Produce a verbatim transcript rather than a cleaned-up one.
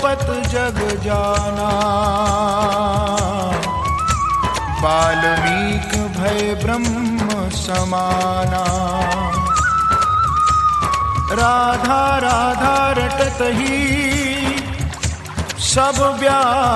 जपत जग जाना। वाल्मीक भय ब्रह्म समाना। राधा राधा रटत ही सब व्याकुल